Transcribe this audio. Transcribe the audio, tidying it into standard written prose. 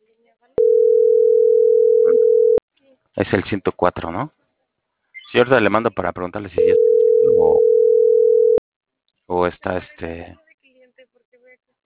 Es el 104, ¿no? Sí, ahorita le mando para preguntarle si ya está en sitio o está